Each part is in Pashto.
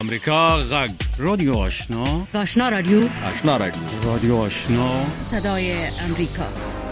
امریکا غږ رادیو آشنا رادیو رادیو آشنا صدای امریکا.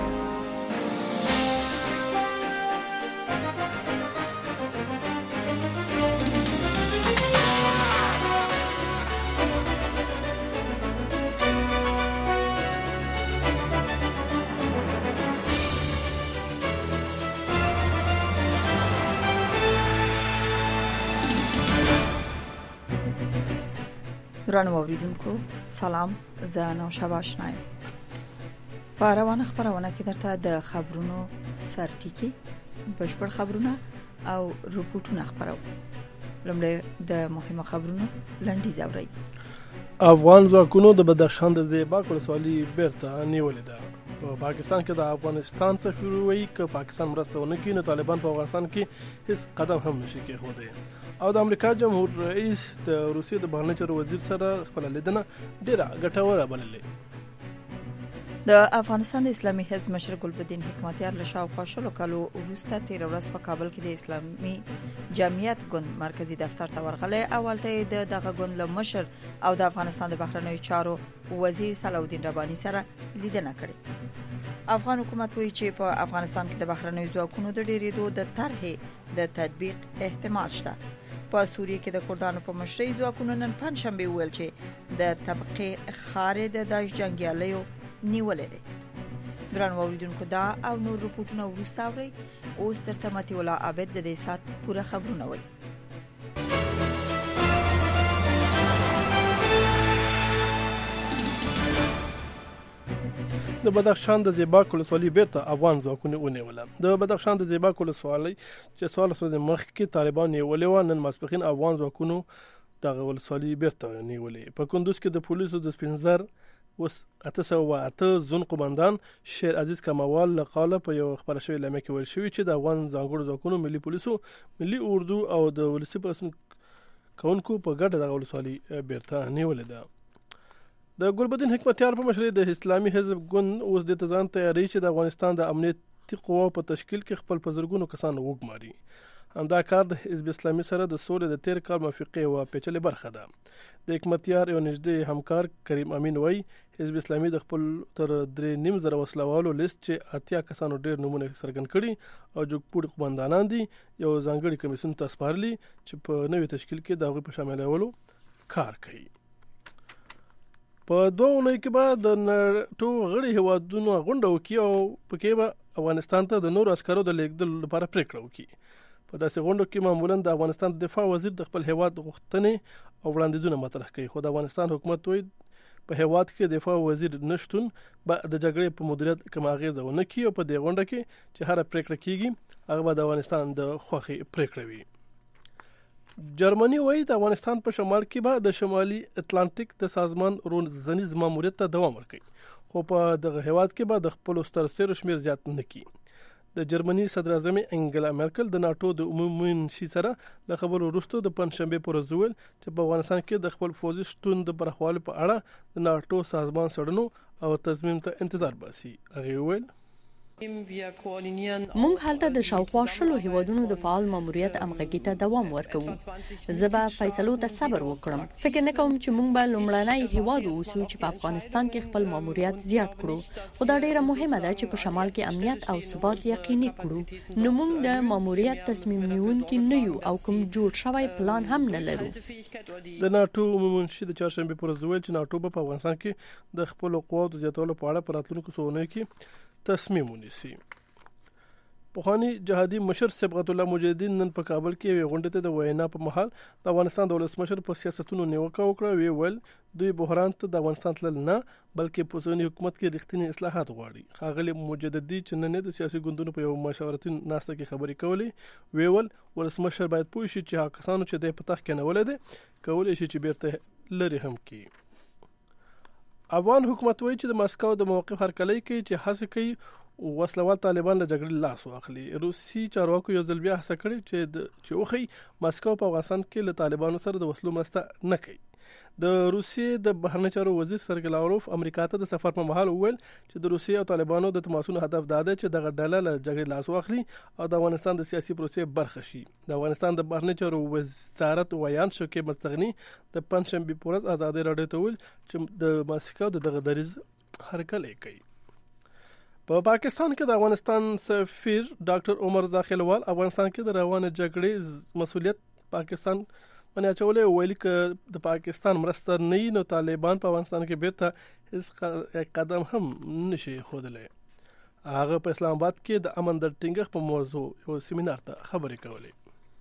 درنو اوریدونکو سلام، زه نوشابه آشنایم. په روانه خبرونه کې درته د خبرونو سرټیکي بشپړ خبرونه او رپورټونه خبرو. لومړی د مهمو خبرونو لنډیز اورئ. افغان ځواکونو د بدخشان د زیباک ولسوالۍ بیرته نیولې ده. په پاکستان کې د افغانستان سفیر وایي که پاکستان مرسته ونه کړي نو طالبان په افغانستان کې هیڅ قدم هم نشي کېښودی. او د امریکا جمهور رئیس د روسیې د بهرنیو چارو وزیر سره خپل لیدنه ډیره ګټوره بللې. د افغانستان د اسلامي حزب مشر ګلبدین حکمتیار له شاوخوا 20 کالو وروسته 13 ورځې په کابل کې د اسلامي جمعیت ګوند مرکزی دفتر ته ورغلی. اولته د دغه ګوند له مشر او د افغانستان د بهرنیو چارو وزیر صلاح رباني سره لیدنه کړې. افغان حکومت وایي چې په افغانستان کې د بهرنیو ځواکونو د ډیرېدو د طرحې د تطبیق احتمال شته. په سوریه کې د کردانو په مشرۍ ځواکونو نن پنځشنبه ویل چې د طبقه خارې د داعش جنگیالیو نیولې ده. درنو اوریدونکو دا او نور رپورټونه وروسته اورئ. اوس درته متي الله عابد د دې سات پوره خبرونه وایي. د بدخشان د زیباک ولسوالۍ بیرته افغان ځواکونه ونیوله. د بدخشان د زیباک ولسوالۍ چې 14 ورځې مخکې طالبان نیولې و، نن ماسپښین افغان ځواکونو دغه ولسوالۍ بیرته نیولې. په کندوز کې د پولیسو د سپینزر 808 زون قومندان شیر عزیز کموال له قاله په یو خبره شوی لمه کې ویل شوی چې د افغان ځانګړو ځواکونو ملي پولیسو، ملي اردو او د ولسي پولیسو کونکو په ګډه د ولسوالۍ بیرته نیولې ده. د ګلبدین حکمتیار په مشرۍ د اسلامي حزب ګوند اوس د تزان تیاری چې د افغانستان د امنیتي قواو په تشکیل کې خپل په زرګونو کسان وګماري. همدا کار د حزب اسلامي سره د سولې د 13 کال موافقې او پیچلې برخه ده. د حکمتیار یو نږدې همکار کریم امین وایي حزب اسلامي د خپل تر 3.5 وسلوالو لیست چې 80 کسانو ډېر نمونه څرګند کړي او جګپوړي قومندانان دي یو ځانګړي کمیسیون ته سپارلي چې په نوې تشکیل کې د هغوی په شاملولو کار کوي. په 2 اونۍ کې به د ناټو غړي هیوادونو غونډه وکړي او پکې به افغانستان ته د نورو عسکرو د لیږدولو لپاره پریکړه وکړي. په داسې غونډو کې معمولا د افغانستان د دفاع وزیر د خپل هیواد غوښتنې او وړاندیزونه مطرح کوي، خو د افغانستان حکومت وایي په هیواد کې د دفاع وزیر نشتون به د جګړې په مدیریت کوم اغیزه ونه کړي او په دې غونډه کې چې هر پریکړه کیږي هغه به د افغانستان د خوښۍ پریکړه وي. جرمني وایي د افغانستان په شمال کې به د شمالي اتلانتیک د سازمان روزنیز ماموریت ته دوام ورکړي، خو په دغه هیواد کې به د خپل سترسرو شمیر زیات نه کړي. د جرمني صدر اعظم انګلا مرکل د ناټو د عمومي منشي سره له خبرو وروسته د پنځشنبه پر ورځ ویل چې په افغانستان کې د خپل فوزي شتون د برخوالي په اړه د ناټو سازمان څېړنو او تصمیم ته انتظار باسي. هغه ویل مونږ هلته د شاوخوا 20 هیوادونو د فعال ماموریت همغږي ته دوام ورکوو. زه به فیصلو ته صبر وکړم. فکر نه کوم چې مونږ به لومړنی هیواد اوسو چې په افغانستان کې خپل ماموریت زیات کړو، خو دا ډیره مهمه ده چې په شمال کې امنیت او ثبات یقیني کړو. نو مونږ د ماموریت تصمیم نیونکي نه یو او کوم جوړ شوی پلان هم نه لرو. د ناټو عمومي منشي د چهارشنبه پر ورځ ویل چې ناټو په افغانستان کې د خپل قواو د زیاتولو په اړه په راتلونکو څو اونیو کې تصمیم ونیسي. پخوانی جهادي مشر صبغت الله مجاهدین نن په کابل کې یوې غونډې ته د وینا په مهال د افغانستان د ولسمشر په سیاستونو نیوکه وکړه. وی ویل دوی بحران ته د افغانستان تلل نه بلکې په اوسني حکومت کې رښتینی اصلاحات غواړي. ښاغلي مجددي چې نن د سیاسي ګوندونو په یو مشاورتي ناسته کې خبرې کولې، وی ویل ولسمشر باید پوه شي چې هغه کسانو چې د پتاخ کې نه ولید کولای شي چې بیرته لري هم کړي. افغان حکومت وایي چې د ماسکو د موقف هرکلی کوي چې هڅه کوي وسلوال طالبان له جګړې لاس واخلي. روسي چارواکو یو ځل بیا هڅه کړې چې وخی مسکو په افغانستان کې له طالبانو سره د وسلو مرسته نه کوي. د روسیې د بهرنی چارو وزیر سرګی لاوروف امریکا ته د سفر په مهال وویل چې د روسیې او طالبانو د تماسونو هدف دا دی چې دغه ډله له جګړې لاس واخلي او د افغانستان د سیاسي پروسې برخه شي. د افغانستان د بهرنی چارو وزارت ویان شوکې مستغنی د پنځشنبه په ورځ ازادي راډیو ته ویل چې د مسکو دغه دریځ هرکلی کوي. په پاکستان کې د افغانستان سفیر ډاکټر عمر داخلوال افغانستان کې د روانه جګړې مسؤلیت پاکستان باندې اچولې ویلي چې د پاکستان مرسته نه نو طالبان په افغانستان کې بیرته هیڅ قدم هم نشي ښودلی. هغه په اسلام آباد کې د امن د ټینګښت په موضوع یو سیمینار ته خبرې کولې.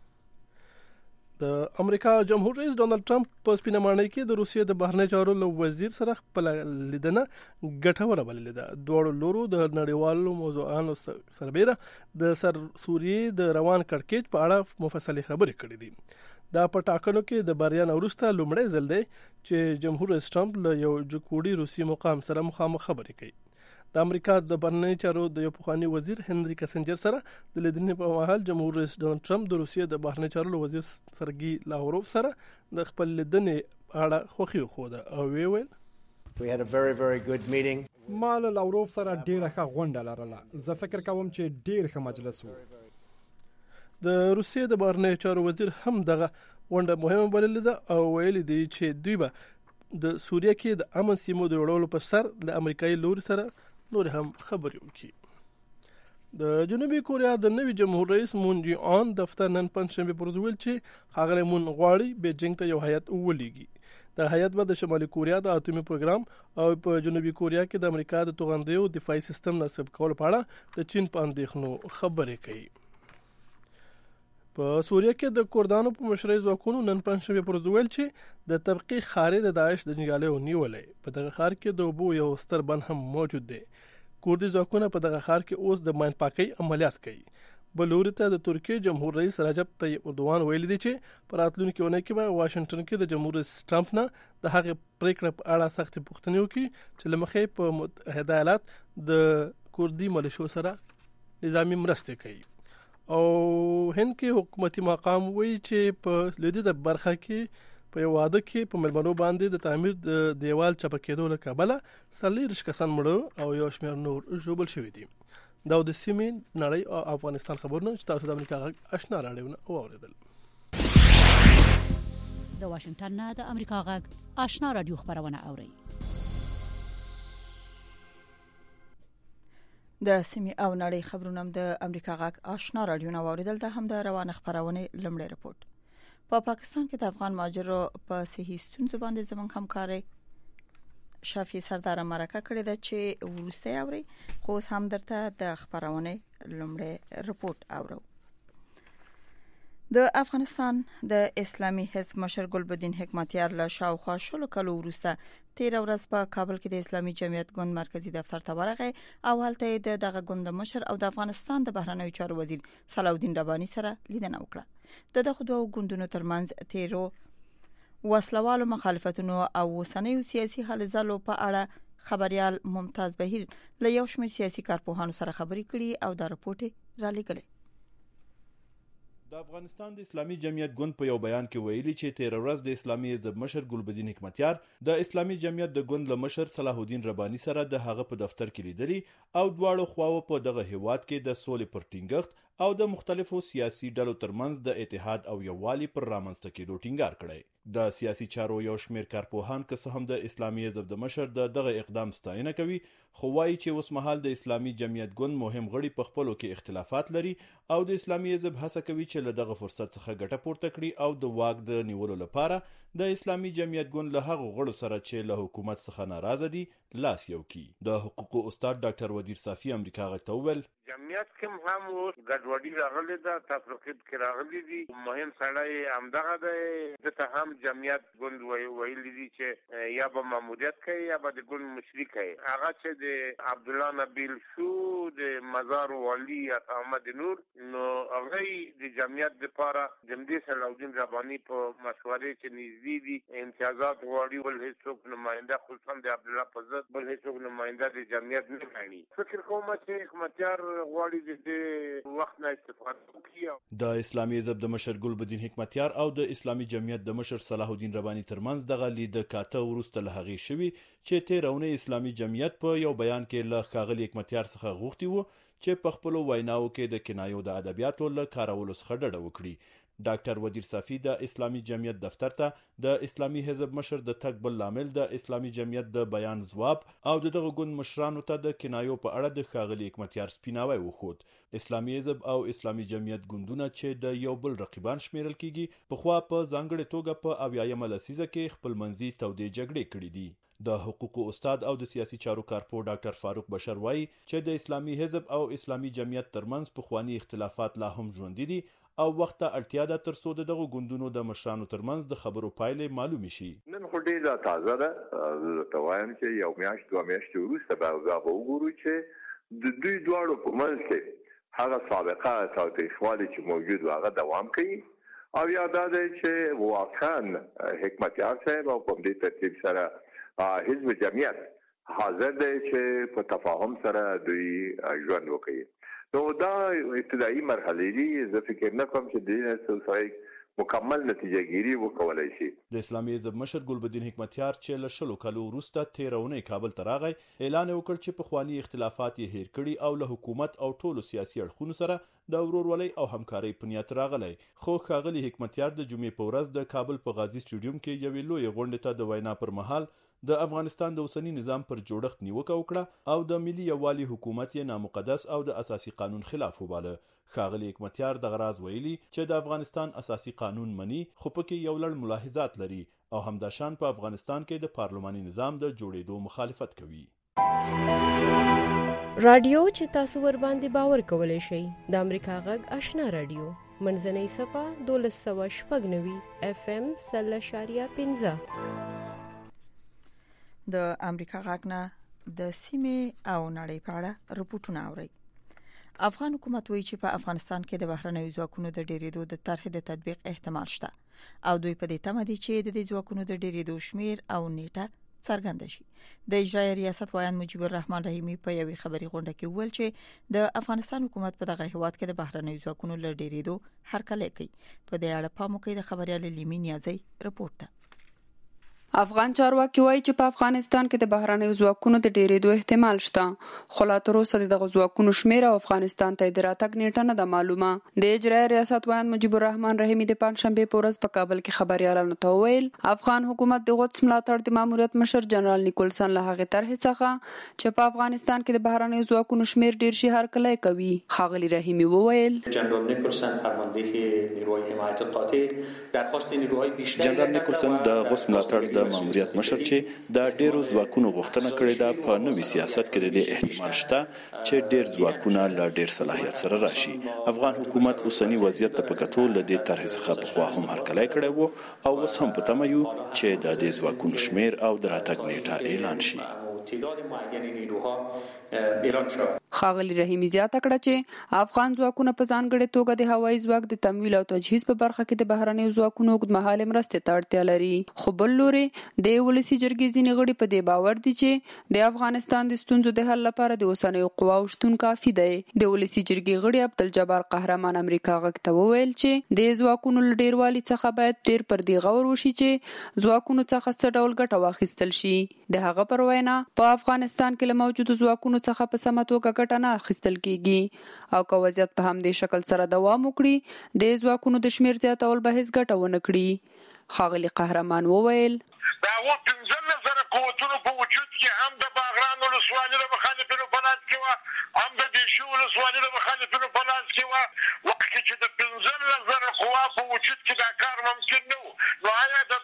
د امریکا جمهور رئیس ډونالد ټرمپ په سپینه ماڼۍ کې د روسیې د بهرنی چارو له وزیر سره خپل لیدنه ګټوره بللې ده. دواړو لورو د نړیوالو موضوعاتو سربېره د سوریې د روان کړکېچ په اړه مفصلې خبرې کړې دي. دا په ټاکنو کې د بریا نه وروسته لومړی ځل دی چې جمهور رئیس ټرمپ له یو جګوړي روسي مقام سره مخامخ خبرې کوي. د امریکا د بهرنی چارو د یو پخوانی وزیر هنري کسنجر سره د لیدنې په مهال جمهور رئیس ډونالد ټرمپ د روسیې د بهرنی چارو له وزیر سرګي لاوروف سره د خپل لیدنې اړه خوښي وښوده او ویل We had a very, very good meeting. ما له لاوروف سره ډیره ښه غونډه لرله. زه فکر کوم چې ډیر ښه مجلس و. د روسیې د بهرنی چارو وزیر هم دغه غونډه مهمه بللې ده او ویلي دی چې دوی به د سوریه کې د امن سیمو د جوړولو په سر له امریکایي لوري سره نور هم خبرې وکړي. د جنوبي کوریا د نوي جمهور رئیس مون جی آن دفتر نن پنځشنبه پر ورځ ویل چې ښاغلی مون غواړي بیجینګ ته یو هیات ولیږي. د هیات به د شمالي کوریا د اټومي پروګرام او په جنوبي کوریا کې د امریکا د توغندیو دفاعي سیستم نصب کولو په اړه د چین په اندېښنو خبرې کوي. په سوریه کې د کردانو په مشرۍ ځواکونو نن پنځشنبه پر ورځ ویل چې د طبقي خارې د داعش د جنګیالیو نیولې. په دغه ښار کې د اوبو یو ستر بند هم موجود دی. کوردي ځواکونه په دغه ښار کې اوس د ماین پاکۍ عملیات کوي. بل لوري ته د ترکیې جمهور رئیس رجب طیب اردوغان ویلي دی چې په راتلونکي اونۍ کې به واشنگټن کې د جمهور رئیس ټرمپ نه د هغې پریکړې په اړه سختې پوښتنې وکړي چې له مخې په متحده ایالات د کوردي ملیشو سره نظامي مرستې کوي. او هند کې حکومتي مقام وایي چې په لویدیځه برخه کې په یو واده کې په مېلمنو باندې د تعمیر د دیوال چپه کېدو له کبله 40 کسان مړه او یو شمېر نور ژوبل شوي دي. دا د سیمې نړۍ او افغانستان خبرونه چې تاسو د امریکا غږ آشنا راډیو نه واوریدل. د واشنگټن نه د امریکا غږ آشنا راډیو خبرونه اوري. د سیمې او نړۍ خبرونه د امریکا غږ آشنا راډیو نه واوریدل. د هم د روانه خبرونه لمړی رپورت. په پاکستان کې د افغان ماجرو په صحیح ستونزو باندې زمونږ همکاري شافي سردار مرکه کړې ده چې ورسته اوري خو هم درته د خبرونه لمړی رپورت اورو. د افغانستان د اسلامي حزب مشر ګلبدین حکمتیار له شاوخوا شلو کلو وروسته 13 ورځ په کابل کې د اسلامي جمعیت ګوند مرکزی دفتر ته ورغی او هلته دغه ګوند مشر او د افغانستان د بهرنیو چارو وزیر صلاح رباني سره لیدنه وکړه. دغه دوه ګوندونو ترمنځ تیرو وسلوالو مخالفتونو او وسنیو سیاسي حل زلو په اړه خبريال ممتاز بهیر له یو شمېر سیاسي کارپوهانو سره خبرې کړي او دا رپورټ را لېږلی. د افغانستان د اسلامي جمعیت ګوند په یو بیان کې ویلي چې 13 ورځ د اسلامي حزب مشر ګلبدین حکمتیار د اسلامي جمعیت د ګوند له مشر صلاح الدین رباني سره د هغه په دفتر کې لیدلي او دواړو خواو په دغه هیواد کې د سولې پر ټینګښت او د مختلفو سیاسي ډلو ترمنځ د اتحاد او یووالي پر رامنځته کېدو ټینګار کړی. د سیاسي چارو یو شمېر کارپوهان که څه هم د اسلامي حزب د مشر دغه اقدام ستاینه کوي خو وایي چې اوس مهال د اسلامي جمعیت ګوند مهم غړي په خپلو کې اختلافات لري او د اسلامي حزب هڅه کوي چې له دغه فرصت څخه ګټه پورته کړي او د واک د نیولو لپاره د اسلامي جمعیت ګوند له هغو غړو سره چې له حکومت څخه ناراضه دي لاس یو کړي. د حقوقو استاد ډاکټر ودیر صافي امریکا غږ ته وویل جمعیت کوم هم ګډوډي راغلي ده، تفرقه کې راغلي دي. مهم سړی همدغه دی، ته هم جمعیت ګوند ویلي دي چې یا به ماموریت کوي یا به د ګوند مشري کوي. هغه چې د عبدالله نبیل شو د مزار والي احمد نور، نو هغه د جمعیت لپاره د مدي صلاح رباني په مشورې چې نږدې دي امتیازات غواړي، ول هیڅوک نماینده خصوصا د عبدالله په ضد بل هیڅوک نماینده د جمعیت نه غواړي. فکر کوم چې حکومتیار غواړي د وخت نه استفاده وکړي. د اسلامي حزب د مشر ګلبدین حکمتیار او د اسلامي جمعیت د مشر صلاح الدین رباني ترمنځ دغه لید کاته وروسته له هغې شوي چې تیرونه اسلامي جمعیت په یو بیان کې له ښاغلي حکمتیار څخه غوښتي وو چې په خپلو ویناوو کې د کنایو د ادبیاتو له کارولو څخه ډډه وکړي. ډاکټر ودیر صافی د اسلامي جمعیت دفتر ته د اسلامي حزب مشر د تګ بل لامل د اسلامي جمعیت د بیان ځواب او دغه ګوند مشرانو ته د کنایو په اړه د ښاغلي حکمتیار سپیناوی وښود. اسلامي حزب او اسلامي جمعیت ګوندونه چې د یو بل رقیبان شمیرل کیږي، پخوا په ځانګړې توګه په 80مه لسیزه کې خپلمنځي تودې جګړې کړې دي. د حقوقو استاد او د سیاسي چارو کارپو ډاکټر فاروق بشر وایي چې د اسلامي حزب او اسلامي جمعیت ترمنځ پخوانی اختلافات لا هم ژوندي دي او وخت ته اړتیا ده ترڅو دغه ګوندونو د مشرانو ترمنځ د خبرو پایلې معلومې شي. نن خو ډېره تازه ده، ته وایم چې یو میاشت دوه میاشتې وروسته به وګورو چې د دوی دواړو په منځ کې هغه سابقه تاوتریخوالی چې موجود و هغه دوام کوي او یا دا دی چې واقعا حکمتیار صاحب او په دې ترتیب سره حزب جمعیت حاضر دی چې په تفاهم سره دوی ژوند وکړي. نو دا ابتدایي مرحله دي، زه فکر نه کوم چې دې سره مکمل نتیجه ګیری وکولای شي. د اسلامي حزب مشر ګلبدین حکمتیار چې له 10 کالو وروسته تیرونه کابل ته راغی، اعلان وکړ چې پخوانی اختلافات یې هیر کړي او له حکومت او ټولو سیاسي اړخونو سره د ورورولۍ او همکارۍ په نیت راغلی. خو ښاغلي حکمتیار د جمعې په ورځ د کابل په غازي سټیډیوم کې یوې لویې غونډې ته د وینا پر مهال د افغانستان د اوسنی نظام پر جوړښت نیوکه وکړه او د ملي یووالي حکومت یې نامقدس او د اساسي قانون خلاف وباله. ښاغلي حکمتیار دغه راز ویلي چې د افغانستان اساسي قانون مني، خو پکې یو لړ ملاحظات لري او همداشان په افغانستان کې د پارلماني نظام د جوړېدو مخالفت کوي. رادیو چې تاسو ور باندې باور کولای شئ د امریکا غږ آشنا رادیو منځنۍ صفه 1296 FM 0.15 د امریکا غږ نه د سیمې او نړۍ په اړه رپورټونه اوري. افغان حکومت وایي چې په افغانستان کې د بهرنیو ځواکونو د ډیریدو د طرحې د تطبیق احتمال شته او دوی په دې تمه دي چې د دې ځواکونو د ډیریدو شمیر او نیټه څرګنده شي. د اجرایي ریاست وایان مجيب الرحمن رحیمی په یوې خبري غونډه کې ویل چې د افغانستان حکومت په دغه هیواد کې د بهرنیو ځواکونو ل ډیریدو هرکلی کوي. په دې اړه پام وکړئ د خبريال لیمي نیازي رپورټ ته. افغان چارواکي وایي چې په افغانستان کې د بهرنیو ځواکونو د ډیریدو احتمال شته، خو لا تر اوسه دغه ځواکونو شمیر او افغانستان ته د راتګ نیټه نه ده معلومه. د اجرایي ریاست وایان مجيب الرحمن رحیمی د پنځشنبه په ورځ په کابل کې خبريالانو ته ویل افغان حکومت د قدس ملاتړ د ماموریت مشر جنرال نیکولسن له هغه طرحې څخه چې په افغانستان کې د بهرنیو ځواکونو شمیر ډیر شي هرکلی کوي. ښاغلي رحیمی وویل جنرال نیکولسن فرمانده نیروهای حمایت قاطع درخواست نیروهای بیشتر جنرال نیکولسن د قدس ملاتړ د ماموریت مشر چې د ډیرو ځواکونو غوښتنه کړې ده په نوي سیاست کې د احتمال شته چې ډیر ځواکونه له ډیر صلاحیت سره راشي. افغان حکومت اوسنی وضعیت ته په کتو له دې طرحې څخه پخوا هم هرکلی کړی وو او اوس هم په تمه یو چې د دې ځواکونو شمیر او د راتګ نیټه اعلان شي. تعداد معینی نیروها اعلان شد. ښاغلي رحیمی زیاته کړه چې افغان ځواکونه په ځانګړې توګه د هوایي ځواک د تمویل او تجهیز په برخه کې د بهرنیو ځواکونو اوږدمهاله مرستې ته اړتیا لري. خو بل لوري د ولسی جرګې ځینې غړي په دې باور دي چې د افغانستان د ستونزو د حل لپاره د اوسنیو قواو شتون کافي دی. د ولسی جرګې غړي عبدالجبار قهرمان امریکا غږ ته وویل چې د ځواکونو له ډیروالي څخه باید ډیر پر دې غور وشي چې ځواکونو څخه څه ډول ګټه واخیستل شي. د هغه پر وینا په افغانستان کې له موجودو ځواکونو څخه په سمه توګه ګټه نه اخیستل کیږي او که وضعیت په همدې شکل سره دوام وکړي د ځواکونو د شمیر زیاتول به هیڅ ګټه ونه کړي. ښاغلي قهرمان وویل دا و 15,000 قوتونو په وجود کې هم د باغران ولسوالۍ د مخالفینو په لاس کې وه، هم د دیشو ولسوالۍ د مخالفینو په لاس کې وه. وخت کې چې د 15,000 قوا په وجود کې دا کار ممکن نه و، نو آیا د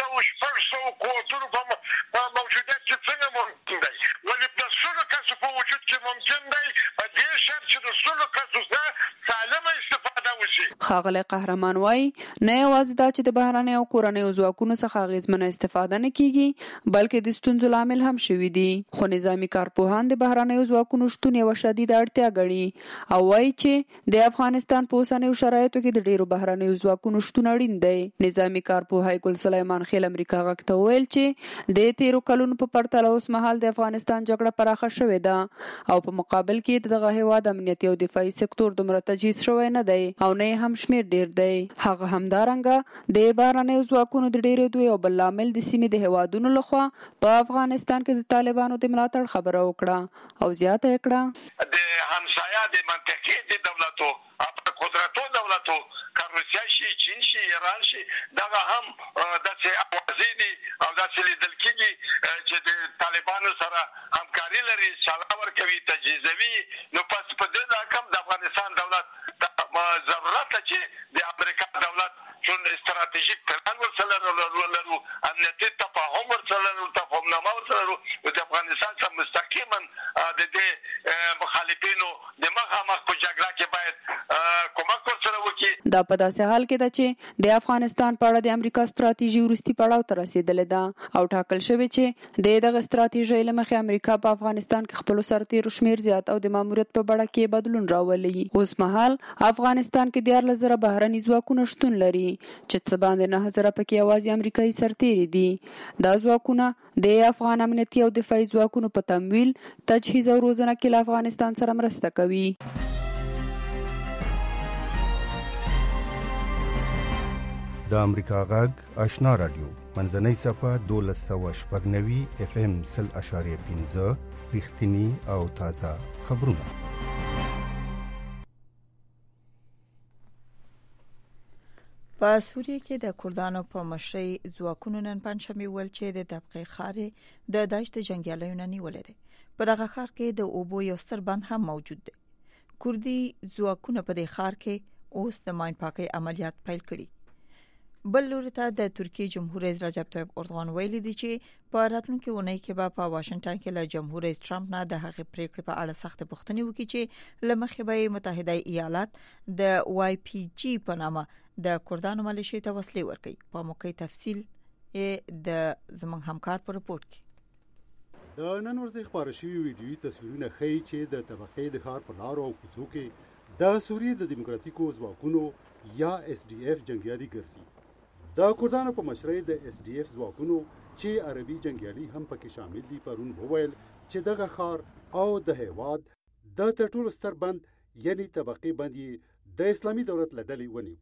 300 قوتونو په موجودیت کې څنګه ممکن دی؟ ولې د 100 کسو په وجود کې ممکن دی په دې شرط چې د سلو کسو څخه سالمه استفاده وشي. ښاغلی قهرمان وایي نه یوازې دا چې د بهرنیو او کورنیو ځواکونو څخه اغېزمنه استفاده نه کیږي بلکې د ستونزو لامل هم شوي دي، خو نظامي کارپوهان د بهرنیو ځواکونو شتون یوه شدیده اړتیا ګڼي او وایي چې د افغانستان په اوسنیو شرایطو کې د ډیرو بهرنیو ځواکونو شتون اړین دی. نظامي کارپوه ګل سلیمان خیل امریکا غږ ته وویل چې د تیرو کلونو په پرتله اوس مهال د افغانستان جګړه پراخه شوې ده او په مقابل کې دغه هیواد امنیتي او دفاعي سکتور دومره تجهیز شوی نه دی او نه هم شمیر ډیر دی. هغه همدارنګه د بهرنیو ځواکونو د ډیرېدو یو بل لامل د سیمې د هیوادونو لخوا په افغانستان کې د طالبانو د ملاتړ خبره وکړه او زیاته یې کړه د همسایه د منطقې د دولتو قدرتو دولتو روسیه شي، چین شي، ایران شي، دغه هم داسې اوازې دي او داسې لیدل کېږي چې د طالبانو سره همکاري لري، سلاح ورکوي، تجهیزوي. نو پس په دې رقم د افغانستان دولت ضرورت ده چې د امریکا دولت چون استراتیژیک پلان ورسره لرو، امنیتي تفاهم ورسره لرو، تفاهمنامه ورسره لرو، د افغانستان سره مستقیما د دې مخالفینو د مخامخ په جګړه کې باید کومک ورسره وکړي. دا په داسې حال کې ده چې د افغانستان په اړه د امریکا ستراتیژي وروستي پړاو ته رسیدلې ده او ټاکل شوې چې د دغه ستراتیژۍ له مخې امریکا په افغانستان کې خپلو سرتیرو شمیر زیات او د ماموریت په بڼه کې بدلون راولي. اوس مهال افغانستان کې 14,000 بهرني ځواکونه شتون لري چې څه باندې 9,000 پکې یوازې امریکایي سرتیري دي. دا ځواکونه د افغان امنیتي او دفاعي ځواکونو په تمویل، تجهیز او روزنه کې له افغانستان سره مرسته کوي. د امریکا غږ آشنا رادیو منځنۍ صفه 1290 FM 0.5 رښتینی او تازه خبرونه. په سوریه کې د کردانو په مشرۍ ځواکونو نن پنځمې ول چې د طبقه خارې د داعش د جنگیالیو نه نیولې ده. په دغه ښار کې د اوبو یو ستر بند هم موجود دی. کردي ځواکونه په دې ښار کې اوس د ماین پاکۍ عملیات پیل کړي. بل لوري ته د ترکیې جمهور رئیس رجب طیب اردوغان ویلي دی چې په راتلونکي اونۍ کې به په واشنگټن کې له جمهور رئیس ټرمپ نه د هغې پریکړې په اړه سخت پوښتنې وکړي چې لمخې به متحده ایالات د واي پی جی په نامه د کردانو ملیشې ته وسلې ورکړي. په موقع تفصیل د زموږ همکار په رپورت کې د نن ورځې خبرې شوي ویډیويي تصویرونه ښیي چې د طبقې د ښار په لارو او کوڅو کې د سوریې د دیموکراتیکو ځواکونو یا اس ډي اف جنگیالي ګرځي. د کردانو په مشرۍ د اس ډي اف ځواکونو چې عربي جنگیالي هم پکې شامل دي پرون وویل چې دغه ښار او د هیواد د تر ټولو ستر بند یعنی طبقې بند د اسلامي دولت له ډلې ونیو.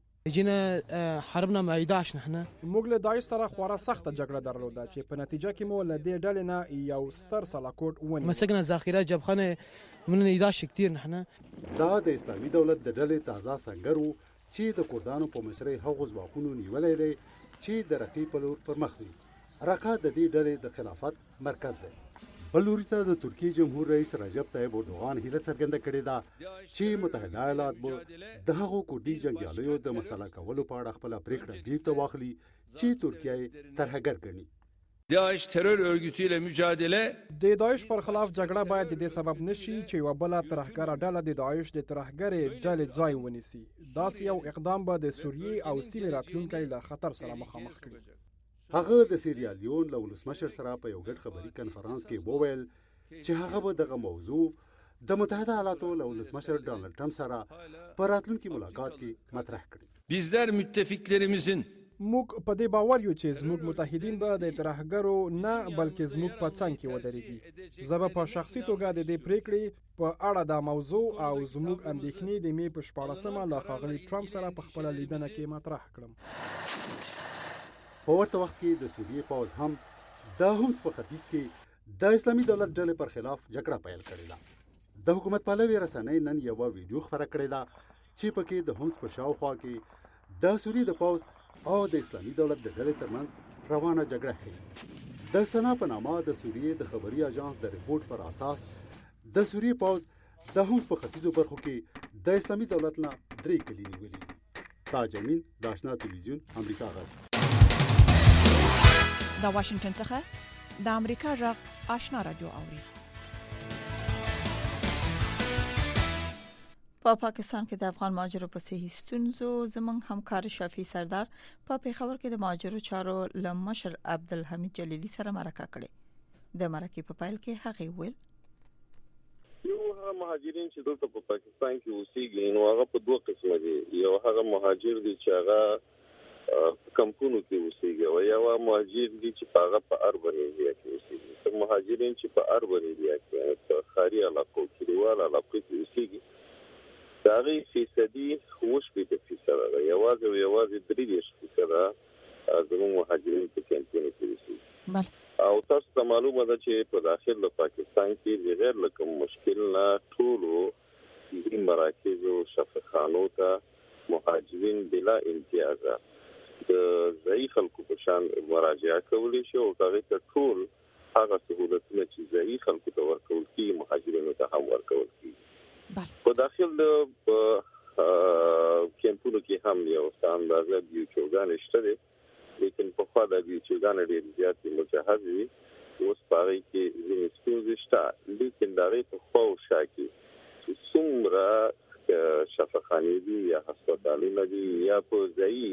جينا حربنا مع داعش نحن موږ له داعش سره خورا سخته جګړه درلوده چې په نتیجه کې مو له دې ډلې نه یو ستر سلاکوټ ونیو. مسكنا ذخیره جبخانه من 11 كثير نحن. دا د اسلامي دولت د ډلې تازه سنگرو چې د کردانو په مشرۍ هغو ځواکونو نیولې دي چې د رقیب په لور پر مخ ځي. رقه د دې ډلې د خلافت مرکز دی. بل لوري ته د ترکیې جمهور رئیس رجب طیب اردوغان هیله څرګنده کړې ده چې متحده ایالات به د هغو کردي جنګیالیو د مسله کولو په اړه خپله پریکړه بیرته واخلي چې ترکیه یې ترهګر ګڼي. داعش terör örgütüyle mücadele د داعش پر خلاف جګړه باید د دې سبب نشي چې یو بل ترهګر ډله د داعش د ترهګر ډلې ځای ونیسي. داسې یو اقدام به د سوریې او سیمې راتلونکی له خطر سره مخامخ کړي. هغه د سیریالیون له ولسمشر سره په یو ګډ خبري کنفرانس کې وویل چې هغه به دغه موضوع د متحده ایالاتو له ولسمشر ډانلډ ټرمپ سره په راتلونکي ملاقات کې مطرح کړي. bizler müttefiklerimizin موږ په دې باور یو چې زموږ متحدین به د ترهګرو نه بلکې زموږ په څنګ کې ودرېږي. زه به په شخصي توګه د دې پریکړې په اړه د موضوع او زموږ اندېښنې د مې په 14مه له ښاغلي ټرمپ سره په خپله لیدنه کې مطرح کړم. په ورته وخت کې د سوریې پوځ هم د هومس په ختیځ کې د اسلامي دولت ډلې پر خلاف جګړه پیل کړې ده. د حکومت پالوي رسنۍ نن یو ویډیو خپره کړې ده چې پکې د هومس په شاوخوا کې د سوریې د پوځ او د اسلامي دولت د ډلې ترمنځ روانه جګړه ښیي. د سنا په نامه د سوریې د خبري اژانس د ریپورت پر اساس د سوریې پوځ د هومس په ختیځو برخو کې د اسلامي دولت نه 3 کلي نیولې دي. تاج امین د آشنا ټلویزیون امریکا غږ. د واشنگټن څخه د امریکا غږ آشنا رادیو اوري. په پاکستان کې د افغان مهاجرو په صحیح ستونزو زموږ همکار شفیع سردار په پیښور کې د مهاجرو چارو لمشر عبدالحمید جلیلی سره مرکه کړې د مرکې په پایل کې هغه ویل یو هغه مهاجرین چې دلته په پاکستان کې اوسېږي نو هغه په دوه قسمه دي یو هغه مهاجر دي چې هغه کمپونو کې اوسېږي او یو مهاجر دي چې هغه په اربن ایریا کې اوسېږي ته مهاجرین چې په اربن ایریا کې په ښاري علاقو کې دیواله علاقو کې اوسېږي دا غي فیصدي 80% ده یوازې 3% زموږ مهاجرین په کمپونو کې اوسېږي او تاسو ته معلومه ده چې په داخل د پاکستان کې غیر لکه مشکل نه ټولو دې مراکز او شفاخانو ته مهاجرین بلا امتیاز د ضعیف خلکو په شان مراجعه کولی شي او هغه ته ټول هغه سہولتونه چې ضعیف خلکو ته ورکول کیږي مهاجرینو ته هم ورکول کیږي په داخل د کمپونو کې هم یو اندازه بیو چوغان شته لیکن په خوا د بیو چوغان ډېر زیات مجهز وي اوس پاره کې ځینې ستونزې شته لیکن دا غي په خوا او شاکي چې څومره شفاخانې دي یا هسپتالونه دي یا په ځای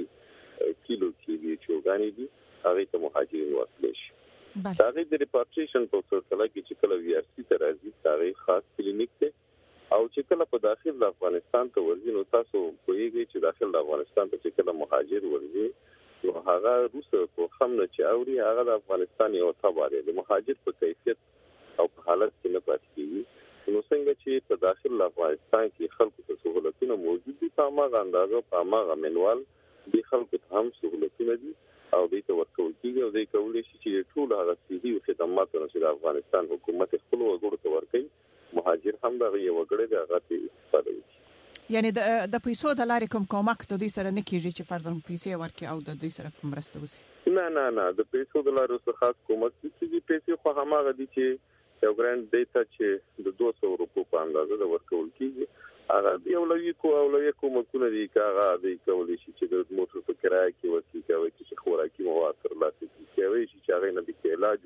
کیلو کې بیو چوغان دي هغه ته مهاجرین ورکړي شي دا غي د ریپارټیشن په سلسله کې چې کله وی آر سی ته راځي دا خاص کلینیک ته او چې کله په داخل د افغانستان ته ورځي نو تاسو پوهیږئ چې داخل د افغانستان ته چې کله مهاجر ورځي نو هغه روسه په خمنه چې اوري هغه د افغانستان یو تابع د مهاجر په کیفیت او په حالت کې نه پاتې کیږي نو څنګه چې په داخل افغانستان کې خلکو ته سہولتونه موجود دي په هغه اندازه په هغه منوال دي خلکو ته هم سہولتونه دي او دې ته ورکول کیږي او دې کولای شي چې ټول هغه سیدي خدماتونه چې د افغانستان حکومت خپل وګړو ته ورکړي مهاجر هم دا یو وګړي د هغه ته استفاده کوي یعنی د پیسو د لارې کوم کومک د دې سره نه کیږي چې فرضاً پیسې ورکړي او د دې سره مرسته وشي نه د پیسو د لارې څخه خاص کومک کیږي پیسې خو هماغه دي چې یو ګرانډ ډیټا چې د 200 روپو په اندازه د ورکول کیږي هغه دی اولوي کومکونه دي هغه د کولای شي چې د موټر په کرایه کې ورکړي کوي چې خوراکي مواد ترلاسه کړي کوي چې هغه نه د علاج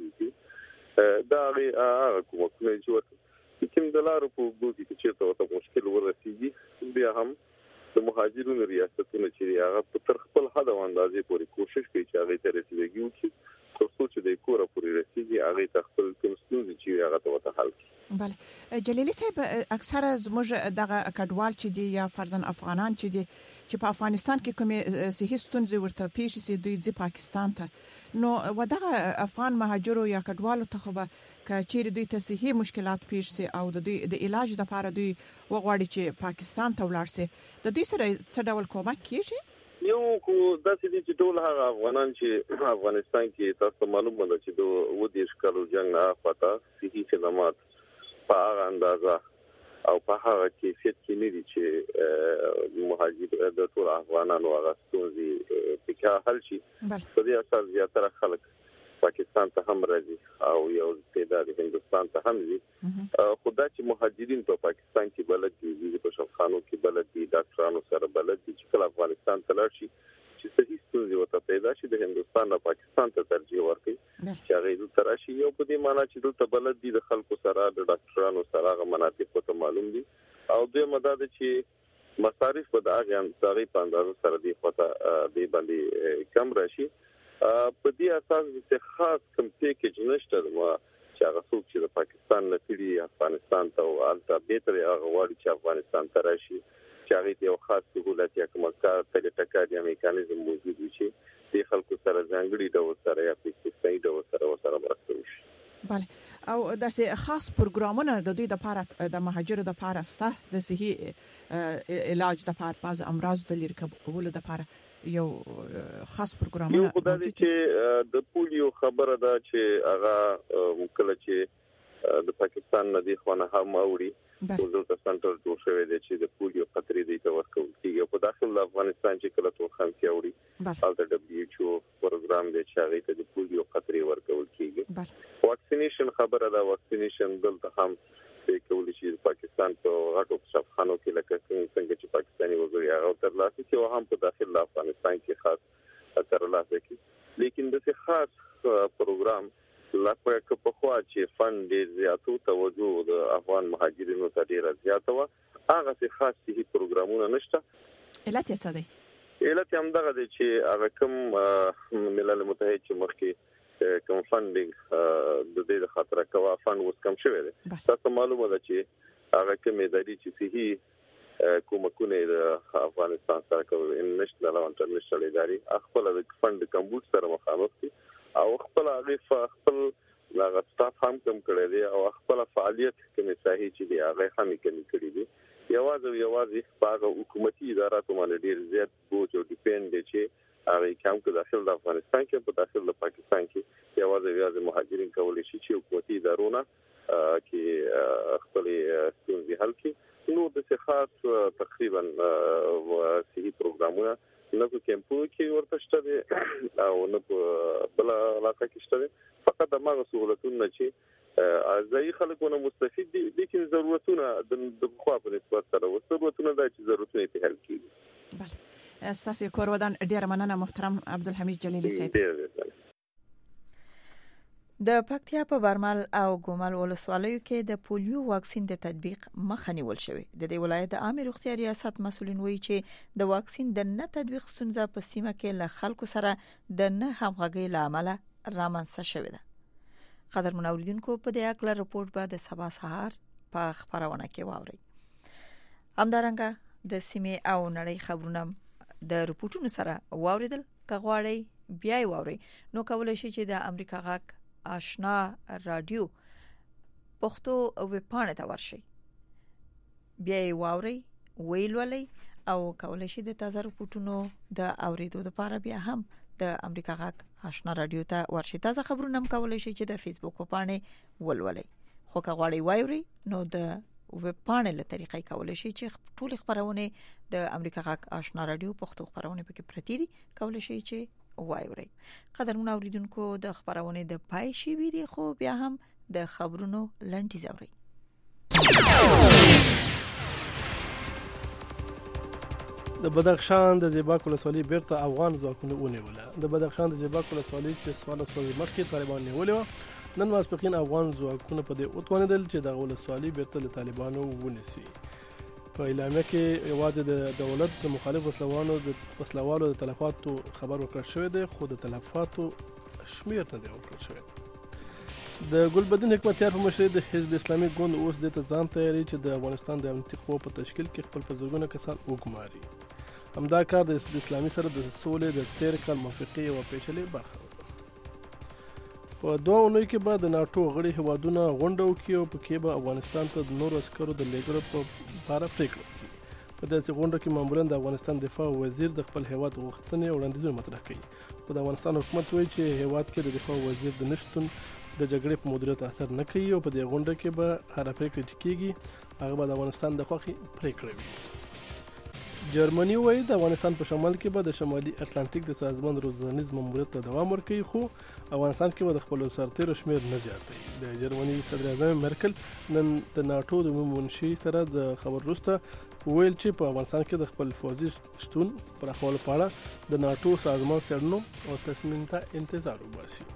وکړي دا هغه کومکونه چې ورکړي کوم د لارو په وګړي چې ته مشکل ورسیږي بیا هم د مهاجرونو ریاستونو چې هغه په خپل حد او اندازې پورې کوشش کوي چې هغه ته رسیدګي وکړي تر څو چې د کور پورې رسیدي هغه ته خپل ستونزې چې هغه ته حل کړي بله جلیلی صاحب اکثره زموږ دغه کډوال چې دي یا فرضاً افغانان چې دي چې په افغانستان کې کومې صحي ستونزې ورته پیښ شي دوی ځي پاکستان ته نو ودغه افغان مهاجرو یا کډوالو ته خو به کچېر دوی ته صحي مشکلات پیښ شي او د دوی د علاج لپاره دوی وغواړي چې پاکستان ته ولاړ شي د دوی سره څه ډول کومک کیږي یو کو داسې دي چې ټول هغه افغانان چې افغانستان کې تاسو معلومه ده چې د ودیش کالو جنگ نه پتا صحي خدمات په هغه اندازه او په هغه کیفیت کې نه دي چې مهاجر د ټول افغانانو هغه ستونزې په حل شي په دې اساس زیاتره خلک پاکستان ته هم راځي او یو تعداد هندستان ته هم ځي خدای چې مهاجرین په پاکستان کې بلد دي په شفاخانو کې بلد دي ډاکټرانو سره بلد دي چې کله افغانستان ته لاړ شي چې صحیح ستونزې ورته پیدا شي د هندستان نه پاکستان ته ترجیح ورکړي چې هغه دلته راشي یو په دې معنی چې دلته بلد دي د خلکو سره د ډاکټرانو سره هغه مناطق ته معلوم دي او دوی مدد چې مصارف په دغه انځاري په اندازه سره دی خطا دی باندې کم راشي په دې اساس چې خاص کوم پیکیج نشته نو چې هغه څوک چې د پاکستان نه تیری افغانستان ته او البته به تر هغه وړي چې افغانستان ته راشي چې هغه یو خاص سہولت یا کومه کار ته ټکا دی میکانیزم موجود وي چې د خلکو سره ځانګړي ډول سره یا فکسي ډول سره مرسته وشي بله او داسې خاص پروګرامونه د دوی لپاره د مهاجرو لپاره سته د صحي علاج لپاره بعض امراض د لري کولو لپاره یو خاص پروګرامونه یو خدای چې د پولیو خبره ده چې هغه کله چې د پاکستان نه دی خو نه هم اوري دلته سنټر جوړ شوی دی چې د پولیو خطرې دی ته ورکول کیږي په داخل افغانستان چې کله تو خان کې اوري هلته WHO پروګرام دی چې هغه ته د پولیو خطرې ورکول کیږي واکسینیشن خبره ده واکسینیشن دلته هم د کولای شي پاکستان په غټو شفاخانو کې لکه څنګه چې پاکستاني وګړي هغه ترلاسه کوي او هم په داخل افغانستان کې خاص ترلاسه کوي لیکن د څه خاص پروګرام لکه په خوا چې فند زیاتو توجه د افغان مهاجرینو ته ډیره زیاته و هغه څه خاص صحي پروګرامونه نشته. علت یې څه دی؟ علت هم دغه دی چې هغه کوم ملل متحد چې مخکې کوم فندینګ د دې خاطر کوا فند اوس کم شوی دی. تاسو معلومه ده چې هغه کوم ادارې چې صحي کومکونه د افغانستان سره کوي نېشنل او انټرنیشنل ادارې خپل د فند کمبود سره مخامخ دي او خپل هغه خپل لاغه سټاف هم کم کړی دی او خپل فعالیت کومې صحیح چې دی هغه هم کمی کړی دی. یوازې په حکومتي اداراتو باندې ډیر زیات بوج او ډیپند دي چې هغه کوم کې داخل د افغانستان کې په داخل د پاکستان کې یوازې مهاجرین کولای شي چې حکومتي ادارونه کې خپل ستونزې حل کړي. نو د خاص تقریبا صحي پروګرامونه نه په کیمپو کې ورته شته او نه په بل علاقه کې شته. فقط دغه سہولتونه چې ځای خلکونه مستفید دي لیکن ضرورتونه د خو په نسبت سره ضرورتونه د ضرورتونه په حل کیږي. بله تاسو کور ودان ډیر مننه محترم عبدالحمید جلیلی صاحب. د پکتیا په برمل او ګومل ولسوالیو کې د پولیو واکسین د تطبیق مخه نیول شوې. د دې ولایت د عامه روغتیا ریاست مسؤلین وایي چې د واکسین د نه تطبیق ستونزه په سیمه کې له خلکو سره د نه همغږۍ له امله رامنځته شوې ده. قدر منوریدونکو په دې اړه رپورت به د سبا سهار په خبرونه کې واوري. همدارنګه د سیمه او نړۍ خبرونه د رپورټونو سره واوریدل کغواړي بیا یې واوري نو کولای شي چې د امریکا غاک آشنا رادیو پښتو ویبپاڼه ته ورشي بیا یې واوري ویلولي او کولای شي د تازه رپورټونو د اوریدو لپاره بیا هم د امریکا غاک آشنا رادیو ته ورشي. تازه خبرونه هم کولای شي چې د فیسبوک په پاڼه ولولي. خو کغواړي واوري نو د ویبپاڼه له طریقې کولای شي چې ټول خبرونه د امریکا غاک آشنا رادیو پښتو خبرونه پکې پرتی دي کولای شي چې وایوري. قدرمن اوریدونکو د خبرونه د پای شي ویری خو بیا هم د خبرونو لنډی زوري. د بدخشان د زیباک ولسوالۍ بیرته افغان ځواکونه ونیول. د بدخشان د زیباک ولسوالۍ چې سوال سوي مخکې طالبان نیولې نن ماسپخین افغان ځواکونه په دې اوتوانیدل چې د ولسوالۍ بیرته له طالبانو ونیسي. په اعلامیه کې یوازې د دولت د مخالف وسلوالو د تلفاتو خبر ورکړل شوی دی خو د تلفاتو شمیر نه دی ورکړل شوی. د ګلبدین حکمتیار په مشرۍ د حزب اسلامي ګوند اوس د ځان تیاری چې د افغانستان د امنیتي قوو په تشکیل کې خپل بزرګونه کسان وګماري. همدا کار د اسلامي سره د سولې د تیر کال موافقې او پیچلې برخه ده. په دوه اونۍ کې بعد د ناتو غړي هوادونه غونډه وکړي او پکې به افغانستان ته د نورو عسکرو د لیږلو په اړه پریکړه وکړي. په داسې غونډه کې معمولا د افغانستان دفاع وزیر د خپل هیواد غوښتنې او وړاندیزونه مطرح کوي. خو د افغانستان حکومت وایي چې هیواد کې د دفاع وزیر د نشتون د جګړې په مدیریت اثر نه کوي او په دې غونډه کې به هر پریکړه چې کیږي هغه به د افغانستان د خوښې پریکړه وي. جرمني وایي د افغانستان په شمال کې به د شمالي اتلانتیک د سازمان روزنیز ماموریت ته دوام ورکوي خو افغانستان کې به د خپل سرتیرو شمیر نه زیاتوي. د جرمني صدر اعظم مرکل نن د ناتو د منشي سره د خبر وروسته ویل چې په افغانستان کې د خپل فوزي شتون پراخولو په اړه د ناتو سازمان څېړنو او تصمیم ته انتظار وباسي.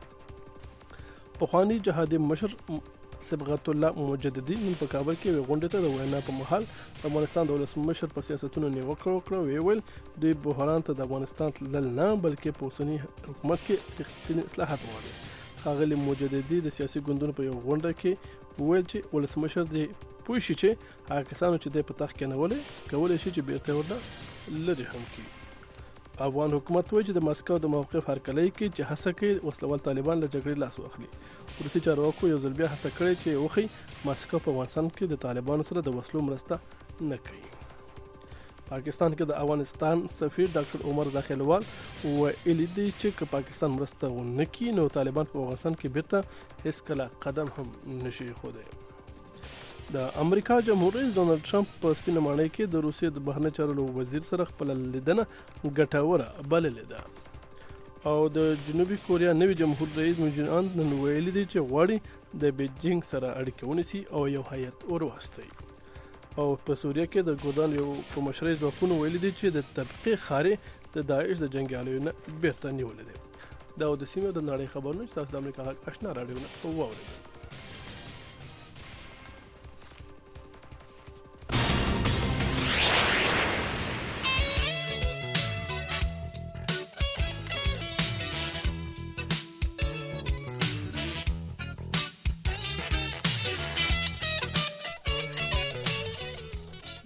پخوانی جهادي مشر صبغت الله مجددي نن په کابل کې غونډه ته د وینا په محل د افغانستان د ولسمشر په سیاستونو نیوکه وکړه. ویل دوی بحران ته د افغانستان تلل نه بلکې په اوسني حکومت کې رښتینی اصلاحات غواړي. ښاغلي مجددي د سیاسي ګوندونو په یو غونډه کې ویل چې ولسمشر دې پوه شي چې هغه کسانو چې د پتاخ کېنولې کولای شي چې بیرته ورته لري هم کړي. افغان حکومت وایي چې د ماسکو د موقف هرکلی کې چې هڅه کوي وسلوال طالبان له جګړې لاس واخلي. روسي چارواکو یو ځل بیا هڅه کړې چې وخی ماسکو په افغانستان کې د طالبانو سره د وسلو مرسته نه کوي. پاکستان کې د افغانستان سفیر ډاکټر عمر داخلوال ویلي دی چې پاکستان مرسته ونه کوي نو طالبان په افغانستان کې بیرته هیڅ کله قدم هم نشي خوده. د امریکا جمهور رئیس ډونالد ټرمپ په سپینه ماڼۍ کې د روسیې د بهرنیو چارو وزیر سره خپل لیدنه ګټوره بللې ده او د جنوبي کوریا نوي جمهور رئیس مون جین ان نن ویلي دی چې غواړي د بیجینګ سره اړیکې ونیسي او یو هیئت ورواستوي. او په سوریه کې د ګودان یو په مشرۍ ځواکونو ویلي دي چې د تبقیق خارې د داعش د جنګیالیو نه بیرته نیولې دي. دا د سیمې د نړۍ خبرونه چې تاسو د امریکا غږ آشنا راډیو نه واورئ.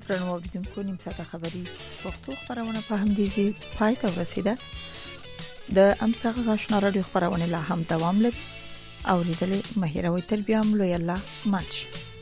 ترنو اوریدونکو نیم ساعته خبري پښتو خبرونه په همدې ځای پای ته ورسیده. د امریکا غږ آشنا رادیو خبرونه لا هم دوام لري. اوریدلې مهیروي تل بیا هم لوی الله مات شي.